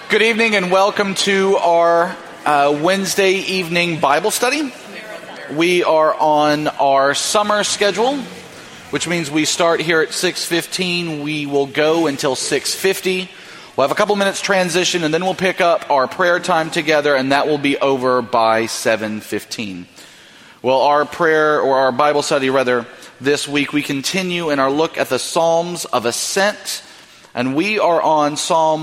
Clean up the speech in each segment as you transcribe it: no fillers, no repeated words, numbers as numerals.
Good evening and welcome to our Wednesday evening Bible study. We are on our summer schedule, which means we start here at 6:15. We will go until 6:50. We'll have a couple minutes transition and then we'll pick up our prayer time together, and that will be over by 7:15. Well, our prayer, or our Bible study rather, this week we continue in our look at the Psalms of Ascent. And we are on Psalm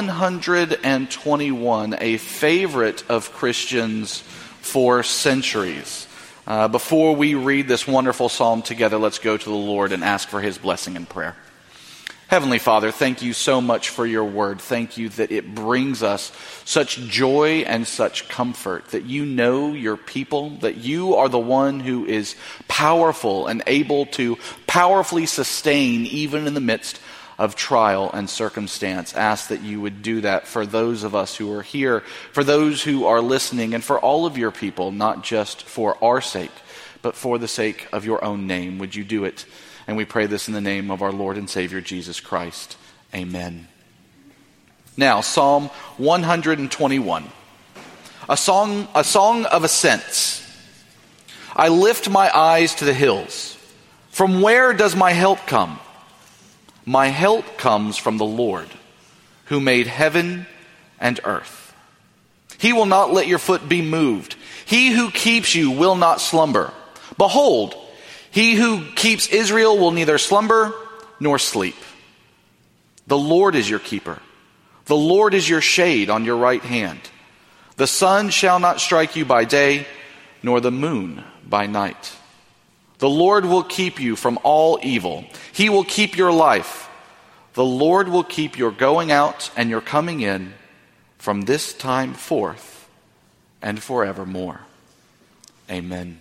121, a favorite of Christians for centuries. Before we read this wonderful psalm together, let's go to the Lord and ask for His blessing and prayer. Heavenly Father, thank you so much for your word. Thank you that it brings us such joy and such comfort, that you know your people, that you are the one who is powerful and able to powerfully sustain even in the midst of trial and circumstance. Ask that you would do that for those of us who are here, for those who are listening, and for all of your people, not just for our sake, but for the sake of your own name. Would you do it? And we pray this in the name of our Lord and Savior, Jesus Christ. Amen. Now, Psalm 121, a song of ascents. I lift my eyes to the hills. From where does my help come? My help comes from the Lord, who made heaven and earth. He will not let your foot be moved. He who keeps you will not slumber. Behold, he who keeps Israel will neither slumber nor sleep. The Lord is your keeper. The Lord is your shade on your right hand. The sun shall not strike you by day, nor the moon by night. The Lord will keep you from all evil. He will keep your life. The Lord will keep your going out and your coming in from this time forth and forevermore. Amen.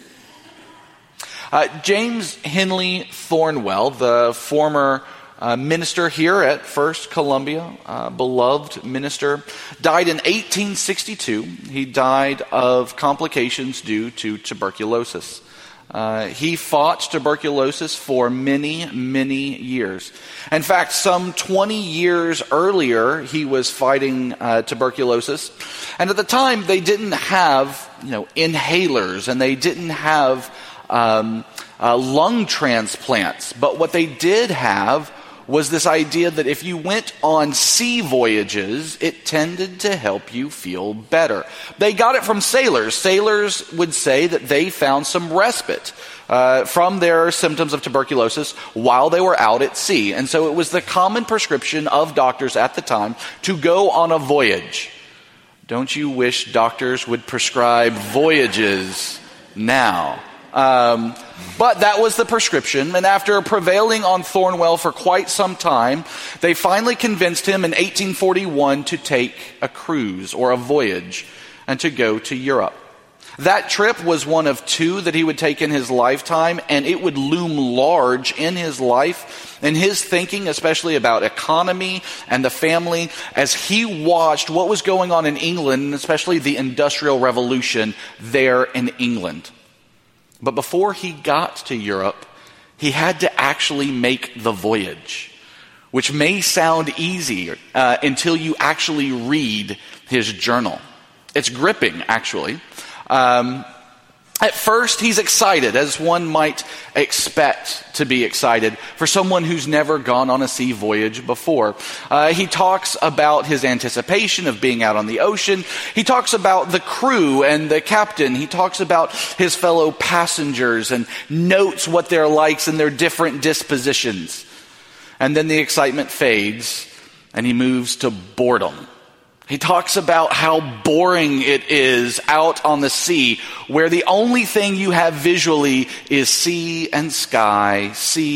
James Henley Thornwell, the former minister here at First Columbia, beloved minister, died in 1862. He died of complications due to tuberculosis. He fought tuberculosis for many, many years. In fact, some 20 years earlier, he was fighting tuberculosis. And at the time, they didn't have, inhalers, and they didn't have lung transplants. But what they did have was this idea that if you went on sea voyages, it tended to help you feel better. They got it from sailors. Sailors would say that they found some respite from their symptoms of tuberculosis while they were out at sea. And so it was the common prescription of doctors at the time to go on a voyage. Don't you wish doctors would prescribe voyages now? But that was the prescription, and after prevailing on Thornwell for quite some time, they finally convinced him in 1841 to take a cruise or a voyage and to go to Europe. That trip was one of two that he would take in his lifetime, and it would loom large in his life and his thinking, especially about economy and the family, as he watched what was going on in England, and especially the Industrial Revolution there in England. But before he got to Europe, he had to actually make the voyage, which may sound easy until you actually read his journal. It's gripping, actually. At first, he's excited, as one might expect to be excited for someone who's never gone on a sea voyage before. He talks about his anticipation of being out on the ocean. He talks about the crew and the captain. He talks about his fellow passengers and notes what they're like and their different dispositions. And then the excitement fades, and he moves to boredom. He talks about how boring it is out on the sea, where the only thing you have visually is sea and sky,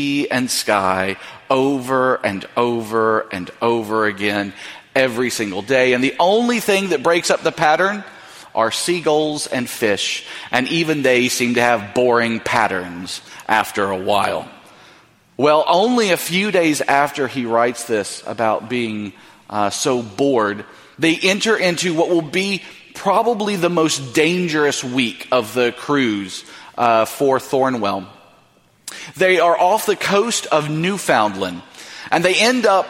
over and over and over again every single day. And the only thing that breaks up the pattern are seagulls and fish, and even they seem to have boring patterns after a while. Well, only a few days after he writes this about being so bored, they enter into what will be probably the most dangerous week of the cruise for Thornwell. They are off the coast of Newfoundland, and they end up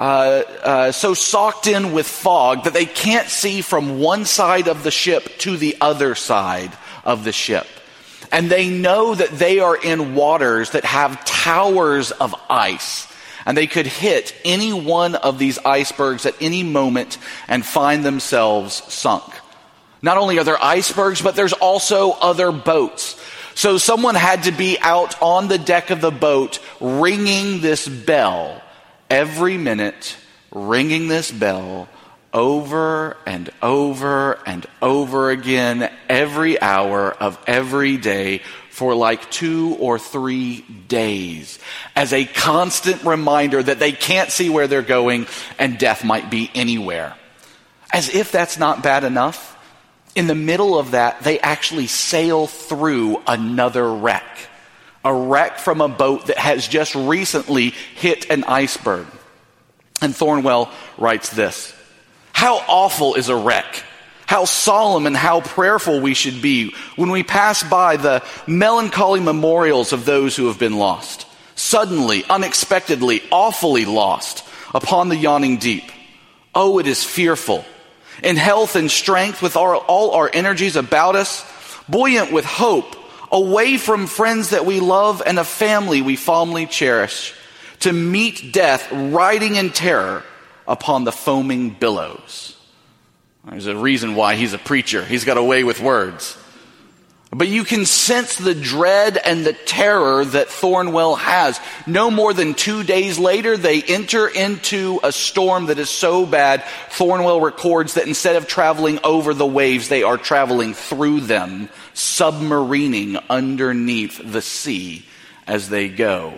so socked in with fog that they can't see from one side of the ship to the other side of the ship. And they know that they are in waters that have towers of ice. And they could hit any one of these icebergs at any moment and find themselves sunk. Not only are there icebergs, but there's also other boats. So someone had to be out on the deck of the boat ringing this bell every minute, ringing this bell over and over and over again every hour of every day for like 2 or 3 days as a constant reminder that they can't see where they're going and death might be anywhere. As if that's not bad enough, in the middle of that, they actually sail through another wreck. A wreck from a boat that has just recently hit an iceberg. And Thornwell writes this: "How awful is a wreck! How solemn and how prayerful we should be when we pass by the melancholy memorials of those who have been lost. Suddenly, unexpectedly, awfully lost upon the yawning deep. Oh, it is fearful. In health and strength, with all our energies about us, buoyant with hope, away from friends that we love and a family we fondly cherish, to meet death riding in terror upon the foaming billows." There's a reason why he's a preacher. He's got a way with words. But you can sense the dread and the terror that Thornwell has. No more than 2 days later, they enter into a storm that is so bad, Thornwell records that instead of traveling over the waves, they are traveling through them, submarining underneath the sea as they go.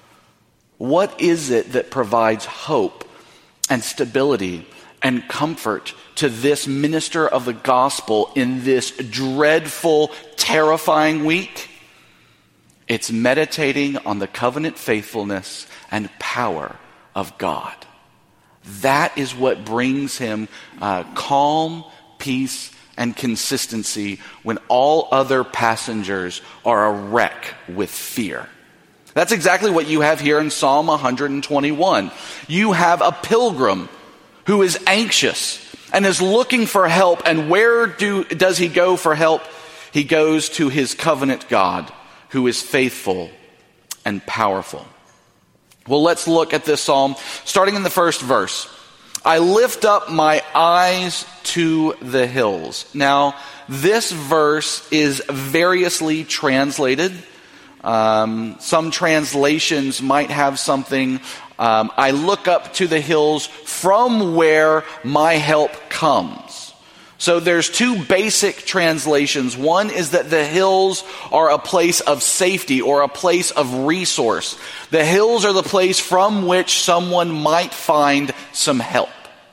What is it that provides hope and stability and comfort to this minister of the gospel in this dreadful, terrifying week? It's meditating on the covenant faithfulness and power of God. That is what brings him calm, peace, and consistency when all other passengers are a wreck with fear. That's exactly what you have here in Psalm 121. You have a pilgrim who is anxious and is looking for help. And where does he go for help? He goes to his covenant God, who is faithful and powerful. Well, let's look at this psalm, starting in the first verse. "I lift up my eyes to the hills." Now, this verse is variously translated. Some translations might have something, "I look up to the hills from where my help comes." So there's two basic translations. One is that the hills are a place of safety or a place of resource. The hills are the place from which someone might find some help.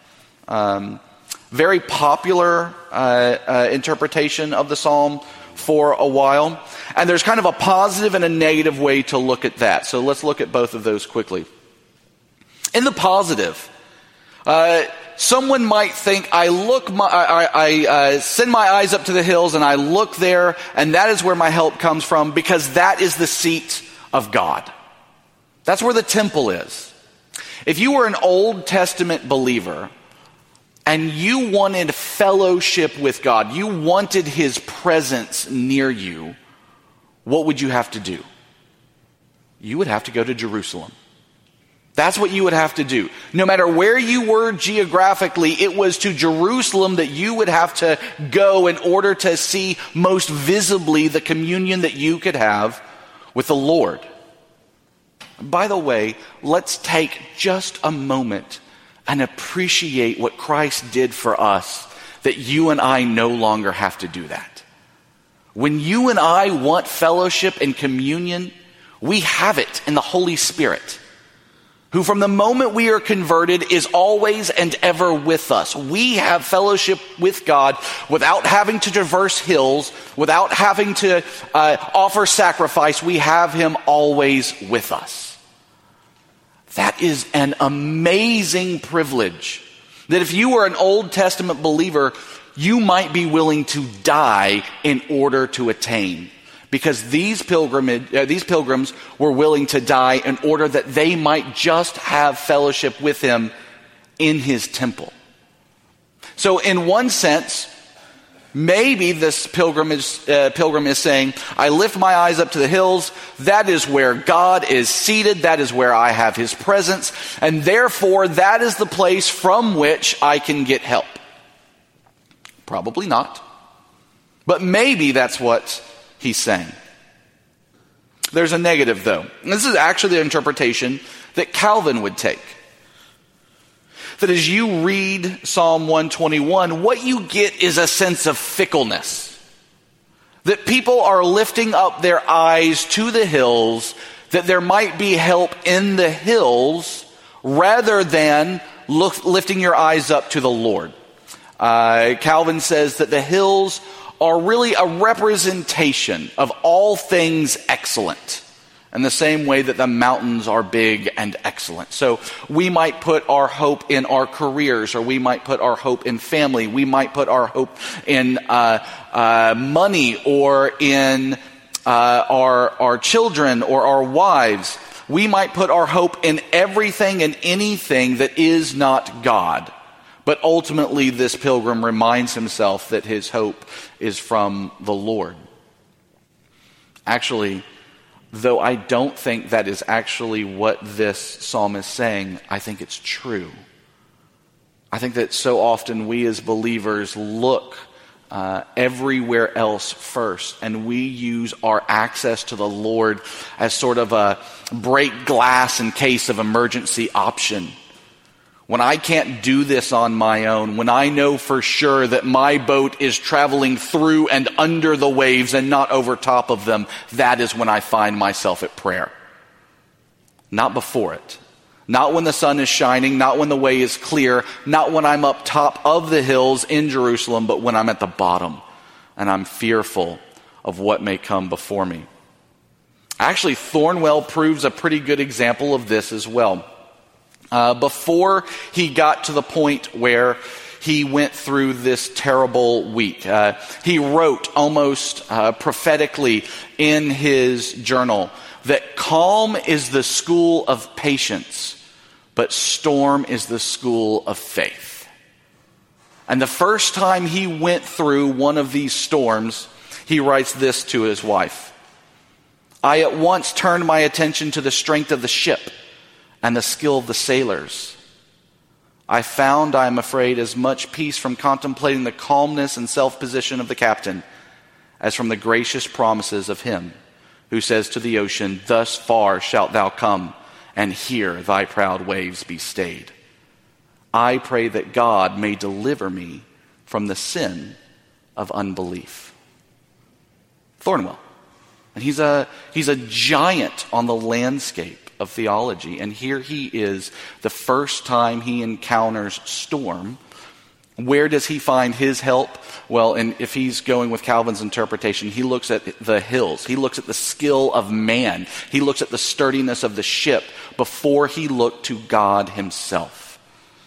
Very popular interpretation of the psalm for a while. And there's kind of a positive and a negative way to look at that. So let's look at both of those quickly. In the positive, someone might think, I send my eyes up to the hills and I look there, and that is where my help comes from, because that is the seat of God. That's where the temple is. If you were an Old Testament believer and you wanted fellowship with God, you wanted his presence near you, what would you have to do? You would have to go to Jerusalem. That's what you would have to do. No matter where you were geographically, it was to Jerusalem that you would have to go in order to see most visibly the communion that you could have with the Lord. By the way, let's take just a moment and appreciate what Christ did for us, that you and I no longer have to do that. When you and I want fellowship and communion, we have it in the Holy Spirit, who from the moment we are converted is always and ever with us. We have fellowship with God without having to traverse hills, without having to offer sacrifice. We have him always with us. That is an amazing privilege that if you were an Old Testament believer, you might be willing to die in order to attain. Because these pilgrims were willing to die in order that they might just have fellowship with him in his temple. So in one sense, maybe this pilgrim is saying, I lift my eyes up to the hills. That is where God is seated. That is where I have his presence. And therefore, that is the place from which I can get help. Probably not. But maybe that's what he's saying. There's a negative, though. And this is actually the interpretation that Calvin would take. That as you read Psalm 121, what you get is a sense of fickleness. That people are lifting up their eyes to the hills, that there might be help in the hills, rather than lifting your eyes up to the Lord. Calvin says that the hills are really a representation of all things excellent, in the same way that the mountains are big and excellent. So we might put our hope in our careers, or we might put our hope in family. We might put our hope in money, or in our children, or our wives. We might put our hope in everything and anything that is not God. But ultimately, this pilgrim reminds himself that his hope is from the Lord. Actually, though I don't think that is actually what this psalm is saying, I think it's true. I think that so often we as believers look everywhere else first, and we use our access to the Lord as sort of a break glass in case of emergency option. When I can't do this on my own, when I know for sure that my boat is traveling through and under the waves and not over top of them, that is when I find myself at prayer. Not before it. Not when the sun is shining, not when the way is clear, not when I'm up top of the hills in Jerusalem, but when I'm at the bottom and I'm fearful of what may come before me. Actually, Thornwell proves a pretty good example of this as well. Before he got to the point where he went through this terrible week, he wrote almost prophetically in his journal that calm is the school of patience, but storm is the school of faith. And the first time he went through one of these storms, he writes this to his wife. I at once turned my attention to the strength of the ship and the skill of the sailors. I found, I am afraid, as much peace from contemplating the calmness and self-possession of the captain as from the gracious promises of him who says to the ocean, thus far shalt thou come, and here thy proud waves be stayed. I pray that God may deliver me from the sin of unbelief. Thornwell. And he's a giant on the landscape of theology. And here he is, the first time he encounters storm. Where does he find his help? Well, and if he's going with Calvin's interpretation, he looks at the hills. He looks at the skill of man. He looks at the sturdiness of the ship before he looked to God himself.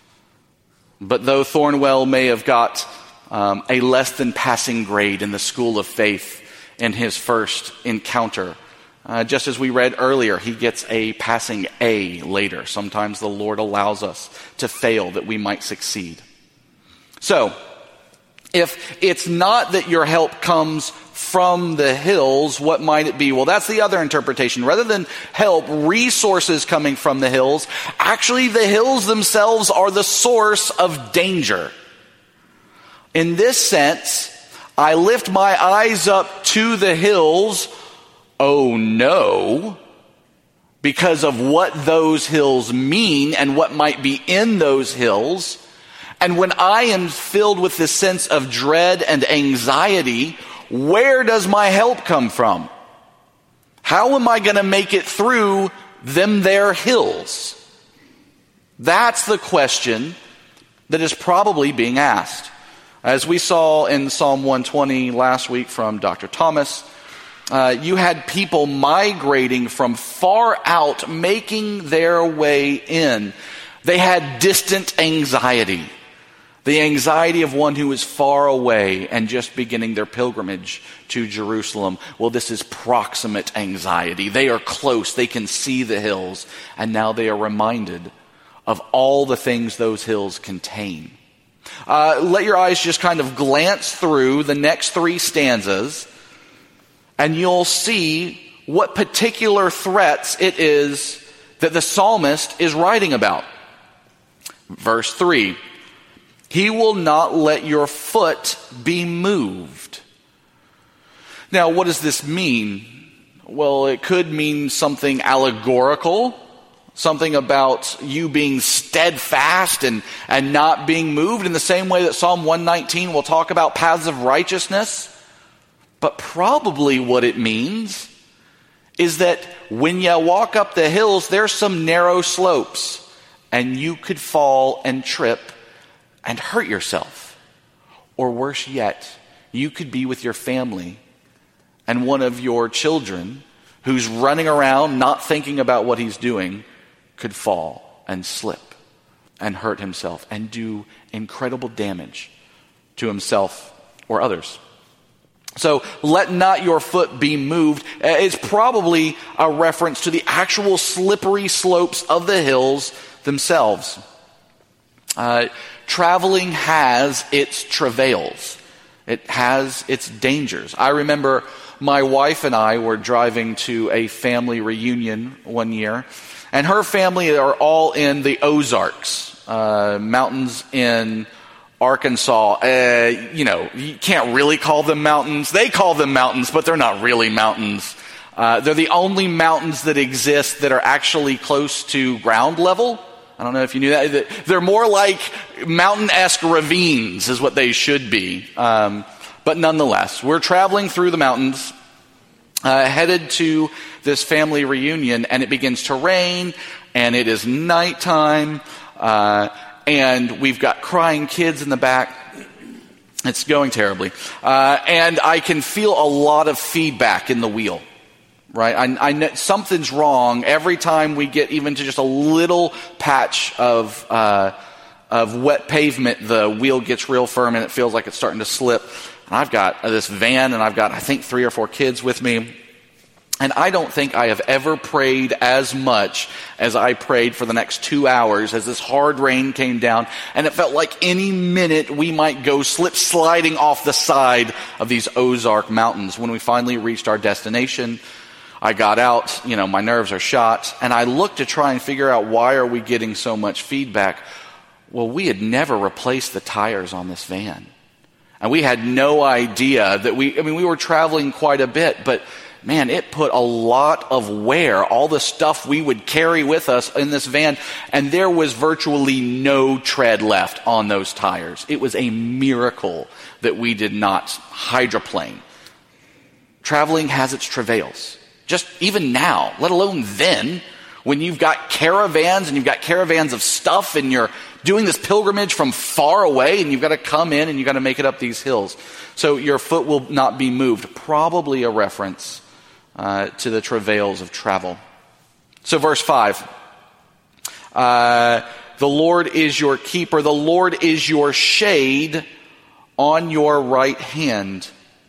But though Thornwell may have got a less than passing grade in the school of faith in his first encounter, just as we read earlier, he gets a passing A later. Sometimes the Lord allows us to fail that we might succeed. So, if it's not that your help comes from the hills, what might it be? Well, that's the other interpretation. Rather than help, resources coming from the hills, actually the hills themselves are the source of danger. In this sense, I lift my eyes up to the hills. Oh no, because of what those hills mean and what might be in those hills. And when I am filled with this sense of dread and anxiety, where does my help come from? How am I going to make it through them there hills? That's the question that is probably being asked. As we saw in Psalm 120 last week from Dr. Thomas, you had people migrating from far out, making their way in. They had distant anxiety. The anxiety of one who is far away and just beginning their pilgrimage to Jerusalem. Well, this is proximate anxiety. They are close. They can see the hills. And now they are reminded of all the things those hills contain. Let your eyes just kind of glance through the next 3 stanzas, and you'll see what particular threats it is that the psalmist is writing about. Verse 3, he will not let your foot be moved. Now, what does this mean? Well, it could mean something allegorical, something about you being steadfast and not being moved, in the same way that Psalm 119 will talk about paths of righteousness. But probably what it means is that when you walk up the hills, there's some narrow slopes, and you could fall and trip and hurt yourself. Or worse yet, you could be with your family, and one of your children who's running around not thinking about what he's doing could fall and slip and hurt himself and do incredible damage to himself or others. So, let not your foot be moved is probably a reference to the actual slippery slopes of the hills themselves. Traveling has its travails. It has its dangers. I remember my wife and I were driving to a family reunion one year, and her family are all in the Ozarks, mountains in Arkansas. You can't really call them mountains. They call them mountains, but they're not really mountains. They're the only mountains that exist that are actually close to ground level. I don't know if you knew that. They're more like mountain-esque ravines is what they should be. But nonetheless, we're traveling through the mountains, headed to this family reunion, and it begins to rain, and it is nighttime, and we've got crying kids in the back. It's going terribly. And I can feel a lot of feedback in the wheel. Right, I know something's wrong every time we get even to just a little patch of wet pavement. The wheel gets real firm and it feels like it's starting to slip. And I've got this van, and I've got, I think, 3 or 4 kids with me. And I don't think I have ever prayed as much as I prayed for the next 2 hours as this hard rain came down. And it felt like any minute we might go slip sliding off the side of these Ozark mountains. When we finally reached our destination, I got out, my nerves are shot, and I looked to try and figure out, why are we getting so much feedback? Well, we had never replaced the tires on this van. And we had no idea that we were traveling quite a bit, but man, it put a lot of wear, all the stuff we would carry with us in this van, and there was virtually no tread left on those tires. It was a miracle that we did not hydroplane. Traveling has its travails. Just even now, let alone then, when you've got caravans and you've got caravans of stuff and you're doing this pilgrimage from far away and you've got to come in and you've got to make it up these hills. So your foot will not be moved. Probably a reference to the travails of travel. So verse 5. The Lord is your keeper. The Lord is your shade on your right hand.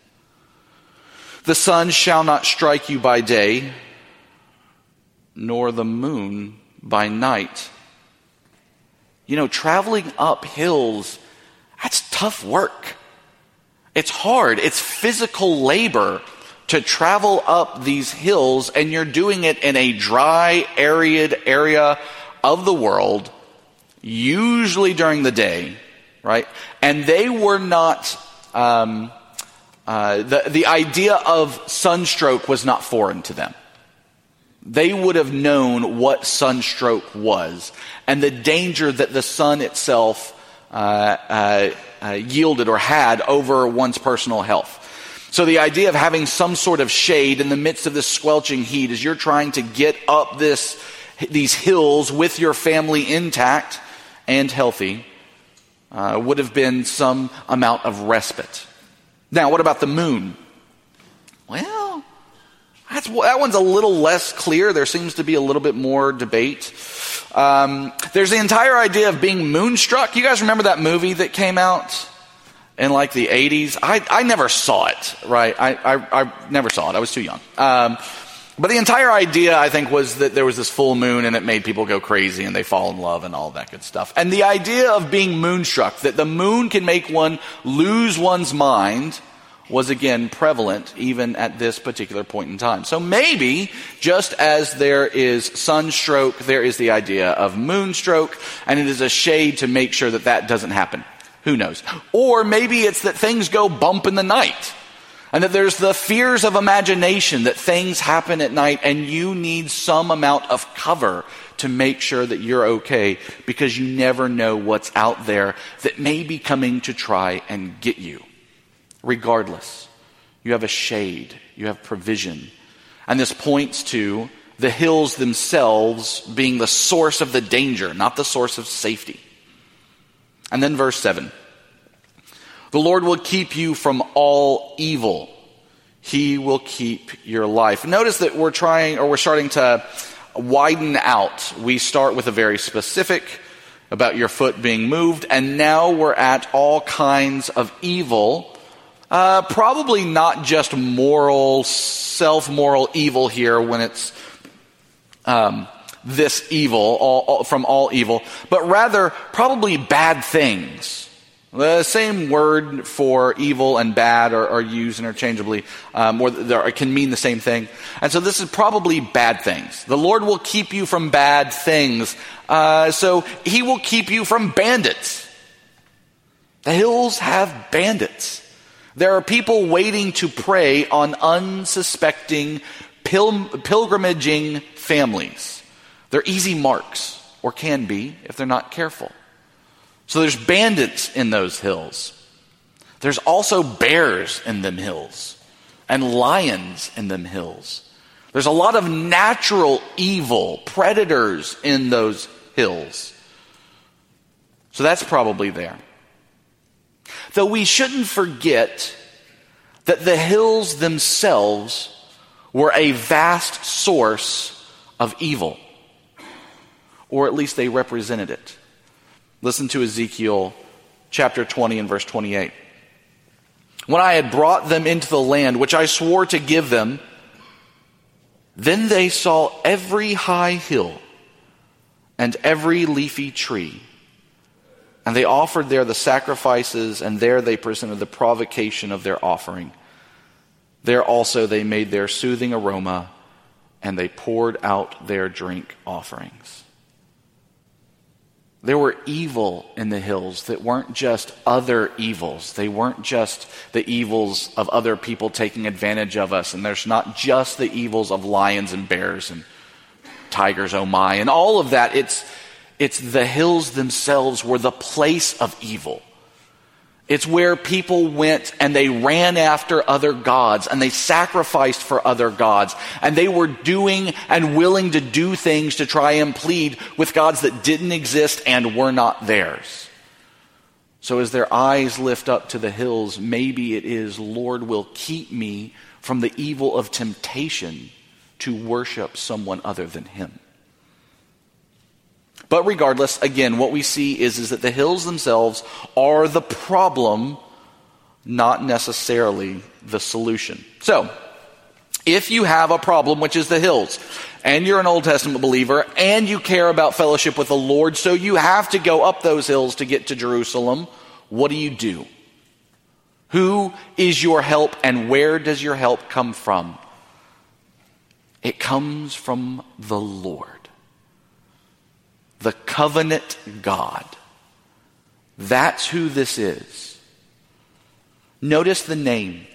The sun shall not strike you by day, nor the moon by night. Traveling up hills, that's tough work. It's hard. It's physical labor to travel up these hills, and you're doing it in a dry, arid area of the world, usually during the day, right? And they were not... The idea of sunstroke was not foreign to them. They would have known what sunstroke was and the danger that the sun itself yielded or had over one's personal health. So the idea of having some sort of shade in the midst of this squelching heat as you're trying to get up these hills with your family intact and healthy would have been some amount of respite. Now, what about the moon? Well, that one's a little less clear. There seems to be a little bit more debate. There's the entire idea of being moonstruck. You guys remember that movie that came out in like the 80s? I never saw it, right? I never saw it. I was too young. But the entire idea, I think, was that there was this full moon and it made people go crazy and they fall in love and all that good stuff. And the idea of being moonstruck, that the moon can make one lose one's mind, was again prevalent even at this particular point in time. So maybe, just as there is sunstroke, there is the idea of moonstroke, and it is a shade to make sure that that doesn't happen. Who knows? Or maybe it's that things go bump in the night. And that there's the fears of imagination, that things happen at night and you need some amount of cover to make sure that you're okay, because you never know what's out there that may be coming to try and get you. Regardless, you have a shade, you have provision. And this points to the hills themselves being the source of the danger, not the source of safety. And then verse 7. The Lord will keep you from all evil. He will keep your life. Notice that we're starting to widen out. We start with a very specific about your foot being moved, and now we're at all kinds of evil. Probably not just moral, self-moral evil here when it's this evil, from all evil, but rather probably bad things. The same word for evil and bad are used interchangeably, or can mean the same thing. And so this is probably bad things. The Lord will keep you from bad things. So he will keep you from bandits. The hills have bandits. There are people waiting to prey on unsuspecting, pilgrimaging families. They're easy marks, or can be if they're not careful. So there's bandits in those hills. There's also bears in them hills and lions in them hills. There's a lot of natural evil, predators in those hills. So that's probably there. Though we shouldn't forget that the hills themselves were a vast source of evil, or at least they represented it. Listen to Ezekiel chapter 20 and verse 28. When I had brought them into the land which I swore to give them, then they saw every high hill and every leafy tree. And they offered there the sacrifices, and there they presented the provocation of their offering. There also they made their soothing aroma, and they poured out their drink offerings. There were evil in the hills that weren't just other evils. They weren't just the evils of other people taking advantage of us. And there's not just the evils of lions and bears and tigers, oh my, and all of that. It's the hills themselves were the place of evil. It's where people went and they ran after other gods and they sacrificed for other gods. And they were doing and willing to do things to try and plead with gods that didn't exist and were not theirs. So as their eyes lift up to the hills, maybe it is, Lord will keep me from the evil of temptation to worship someone other than him. But regardless, again, what we see is that the hills themselves are the problem, not necessarily the solution. So, if you have a problem, which is the hills, and you're an Old Testament believer, and you care about fellowship with the Lord, so you have to go up those hills to get to Jerusalem, what do? Who is your help, and where does your help come from? It comes from the Lord. The covenant God. That's who this is. Notice the name.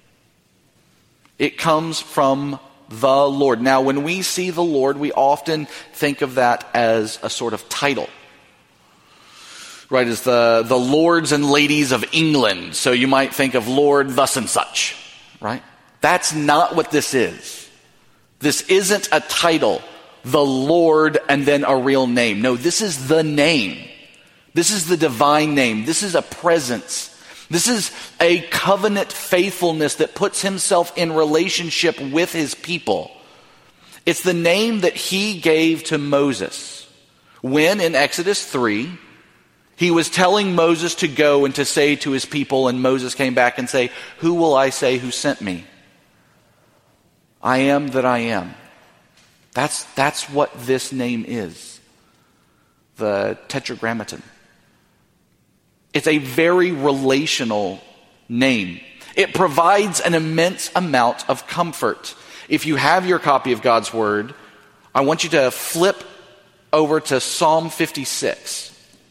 It comes from the Lord. Now, when we see the Lord, we often think of that as a sort of title. Right, as the lords and ladies of England. So you might think of Lord thus and such. Right? That's not what this is. This isn't a title. The Lord and then a real name. No, this is the name. This is the divine name. This is a presence. This is a covenant faithfulness that puts himself in relationship with his people. It's the name that he gave to Moses when in Exodus 3, he was telling Moses to go and to say to his people, and Moses came back and say, who will I say who sent me? I am that I am. That's what this name is. The Tetragrammaton. It's a very relational name. It provides an immense amount of comfort. If you have your copy of God's Word, I want you to flip over to Psalm 56.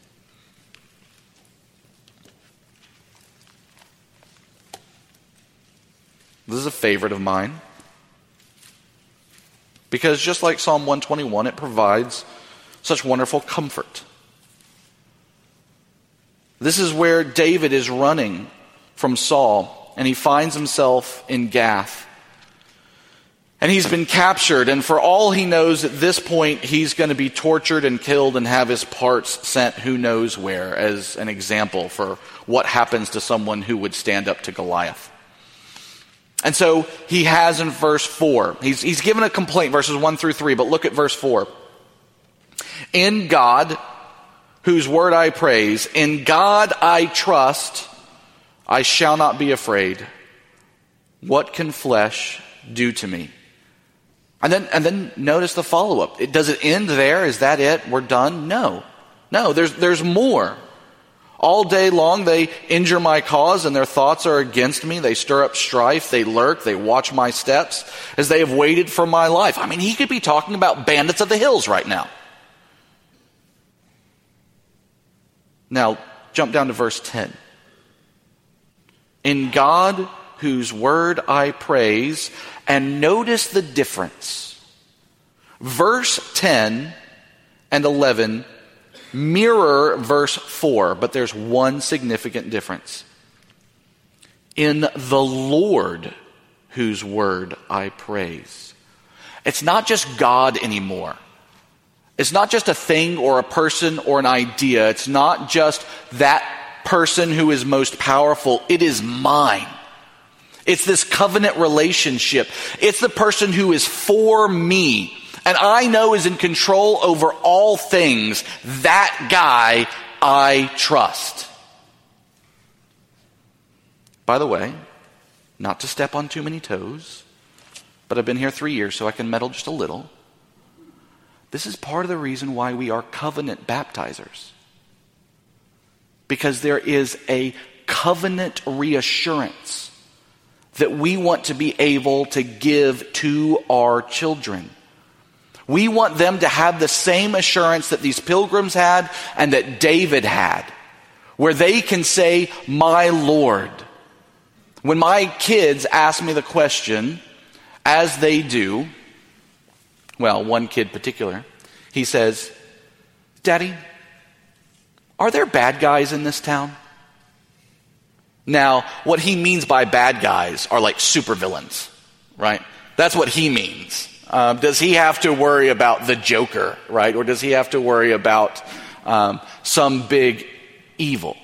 This is a favorite of mine. Because just like Psalm 121, it provides such wonderful comfort. This is where David is running from Saul, and he finds himself in Gath. And he's been captured, and for all he knows at this point, he's going to be tortured and killed and have his parts sent who knows where, as an example for what happens to someone who would stand up to Goliath. And so he has in verse 4, he's given a complaint, verses 1 through 3, but look at verse 4. In God, whose word I praise, in God I trust, I shall not be afraid. What can flesh do to me? And then notice the follow-up. Does it end there? Is that it? We're done? No, there's more. All day long they injure my cause, and their thoughts are against me. They stir up strife, they lurk, they watch my steps as they have waited for my life. I mean, he could be talking about bandits of the hills right now. Now, jump down to verse 10. In God, whose word I praise, and notice the difference. Verse 10 and 11 mirror verse 4, but there's one significant difference. In the Lord, whose word I praise. It's not just God anymore. It's not just a thing or a person or an idea. It's not just that person who is most powerful. It is mine. It's this covenant relationship. It's the person who is for me, and I know is in control over all things. That guy I trust. By the way, not to step on too many toes, but I've been here 3 years, so I can meddle just a little. This is part of the reason why we are covenant baptizers. Because there is a covenant reassurance that we want to be able to give to our children. We want them to have the same assurance that these pilgrims had and that David had, where they can say, my Lord. When my kids ask me the question, as they do, well, one kid in particular, he says, Daddy, are there bad guys in this town? Now, what he means by bad guys are like supervillains, right? That's what he means. Does he have to worry about the Joker, right? Or does he have to worry about some big evil?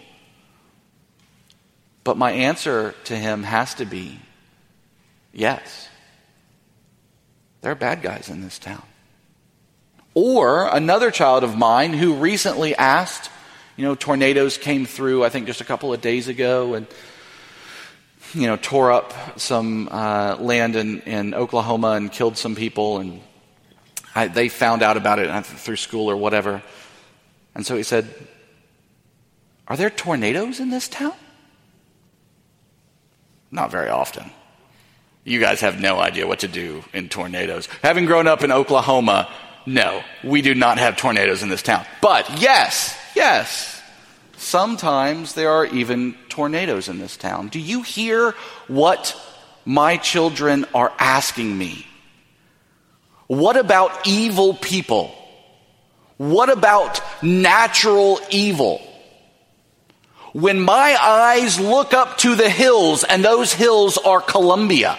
But my answer to him has to be, yes. There are bad guys in this town. Or another child of mine who recently asked, tornadoes came through, I think just a couple of days ago, and, tore up some land in Oklahoma and killed some people, and they found out about it through school or whatever. And so he said, are there tornadoes in this town? Not very often. You guys have no idea what to do in tornadoes. Having grown up in Oklahoma, no, we do not have tornadoes in this town. But yes, sometimes there are even tornadoes in this town. Do you hear what my children are asking me? What about evil people? What about natural evil? When my eyes look up to the hills, and those hills are Columbia,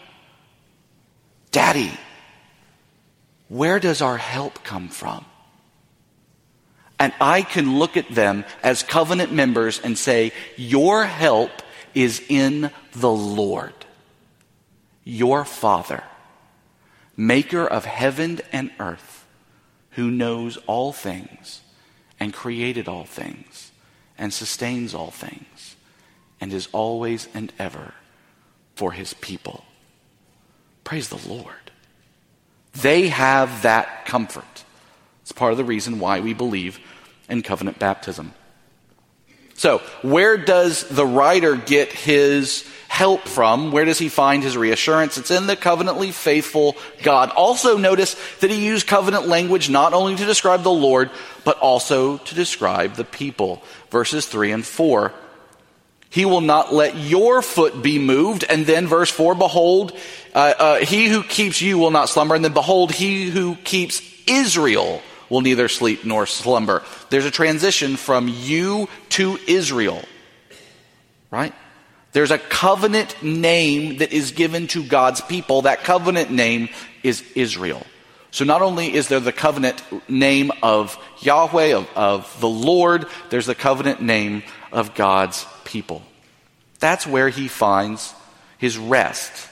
Daddy, where does our help come from? And I can look at them as covenant members and say, your help is in the Lord, your Father, maker of heaven and earth, who knows all things and created all things and sustains all things and is always and ever for his people. Praise the Lord. They have that comfort. It's part of the reason why we believe in covenant baptism. So, where does the writer get his help from? Where does he find his reassurance? It's in the covenantly faithful God. Also notice that he used covenant language not only to describe the Lord, but also to describe the people. Verses 3 and 4. He will not let your foot be moved. And then verse 4, behold, he who keeps you will not slumber. And then behold, he who keeps Israel will neither sleep nor slumber. There's a transition from you to Israel, right? There's a covenant name that is given to God's people. That covenant name is Israel. So not only is there the covenant name of Yahweh, of the Lord, there's the covenant name of God's people. That's where he finds his rest.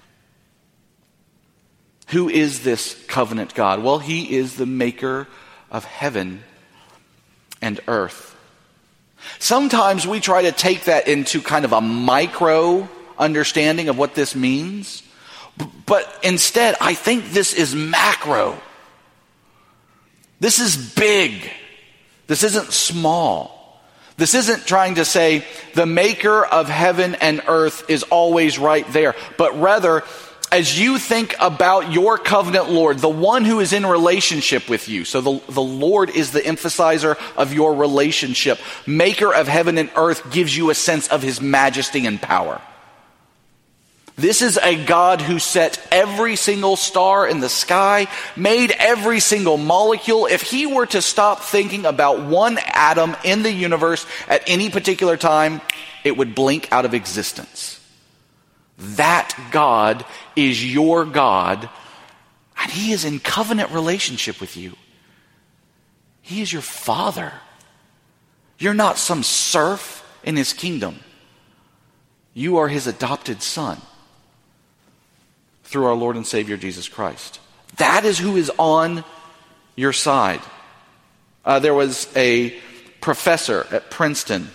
Who is this covenant God? Well, he is the maker of heaven and earth. Sometimes we try to take that into kind of a micro understanding of what this means. But instead, I think this is macro. This is big. This isn't small. This isn't trying to say the maker of heaven and earth is always right there, but rather, as you think about your covenant Lord, the one who is in relationship with you, so the Lord is the emphasizer of your relationship, maker of heaven and earth gives you a sense of his majesty and power. This is a God who set every single star in the sky, made every single molecule. If he were to stop thinking about one atom in the universe at any particular time, it would blink out of existence. That God is your God, and he is in covenant relationship with you. He is your father. You're not some serf in his kingdom. You are his adopted son through our Lord and Savior Jesus Christ. That is who is on your side. There was a professor at Princeton.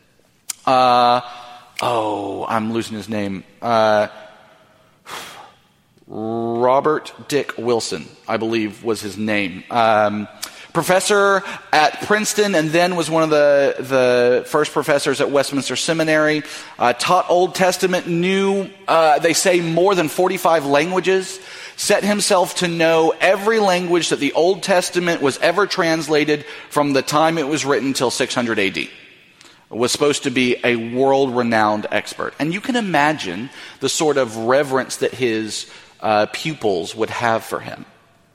I'm losing his name. Robert Dick Wilson, I believe, was his name. Professor at Princeton, and then was one of the first professors at Westminster Seminary. Taught Old Testament, knew, they say, more than 45 languages. Set himself to know every language that the Old Testament was ever translated from the time it was written till 600 AD. Was supposed to be a world-renowned expert. And you can imagine the sort of reverence that his pupils would have for him.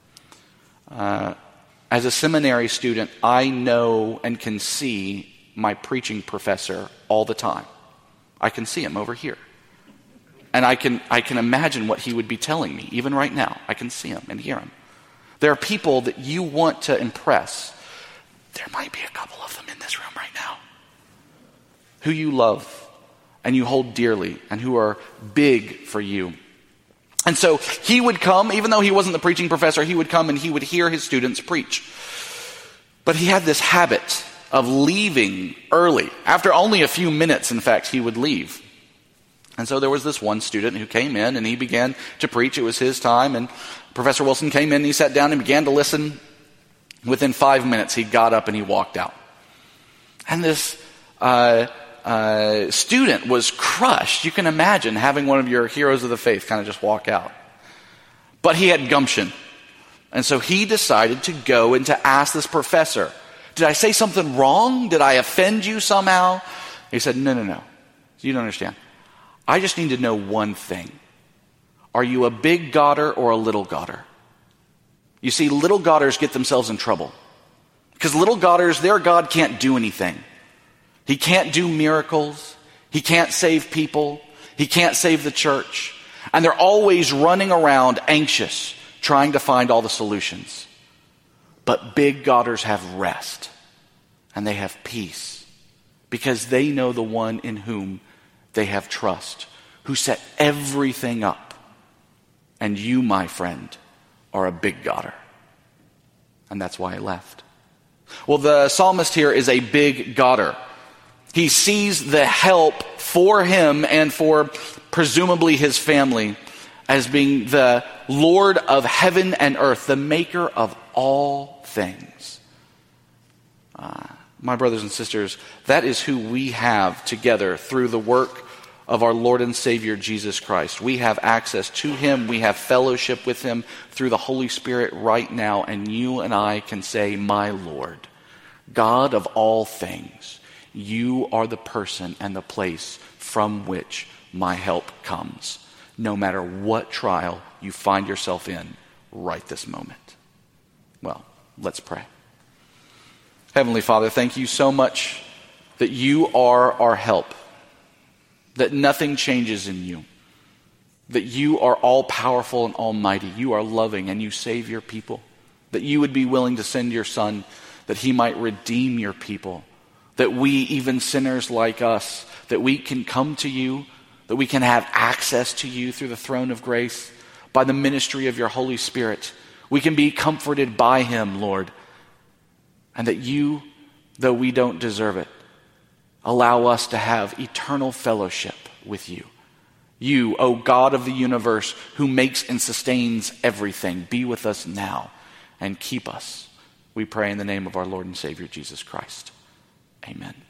As a seminary student, I know and can see my preaching professor all the time. I can see him over here. And I can imagine what he would be telling me, even right now. I can see him and hear him. There are people that you want to impress. There might be a couple of them in this room right now who you love and you hold dearly and who are big for you. And so he would come, even though he wasn't the preaching professor, he would come and he would hear his students preach. But he had this habit of leaving early. After only a few minutes, in fact, he would leave. And so there was this one student who came in and he began to preach. It was his time, and Professor Wilson came in and he sat down and began to listen. Within 5 minutes, he got up and he walked out. And this student was crushed. You can imagine having one of your heroes of the faith kind of just walk out. But he had gumption. And so he decided to go and to ask this professor, did I say something wrong? Did I offend you somehow? He said, no. You don't understand. I just need to know one thing. Are you a big Godder or a little Godder? You see, little Godders get themselves in trouble. Because little Godders, their God can't do anything. He can't do miracles. He can't save people. He can't save the church. And they're always running around anxious, trying to find all the solutions. But big Godders have rest. And they have peace. Because they know the one in whom they have trust. Who set everything up. And you, my friend, are a big Godder. And that's why I left. Well, the psalmist here is a big Godder. He sees the help for him and for presumably his family as being the Lord of heaven and earth, the maker of all things. My brothers and sisters, that is who we have together through the work of our Lord and Savior Jesus Christ. We have access to him. We have fellowship with him through the Holy Spirit right now. And you and I can say, my Lord, God of all things, you are the person and the place from which my help comes, no matter what trial you find yourself in right this moment. Well, let's pray. Heavenly Father, thank you so much that you are our help, that nothing changes in you, that you are all-powerful and almighty. You are loving and you save your people, that you would be willing to send your Son that he might redeem your people, that we, even sinners like us, that we can come to you, that we can have access to you through the throne of grace by the ministry of your Holy Spirit. We can be comforted by him, Lord, and that you, though we don't deserve it, allow us to have eternal fellowship with you. You, O God of the universe, who makes and sustains everything, be with us now and keep us. We pray in the name of our Lord and Savior, Jesus Christ. Amen.